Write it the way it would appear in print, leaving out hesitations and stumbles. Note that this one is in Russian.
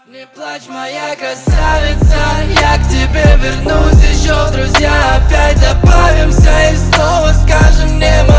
Не плачь, моя красавица, я к тебе вернусь еще, друзья, опять добавимся и снова скажем мне.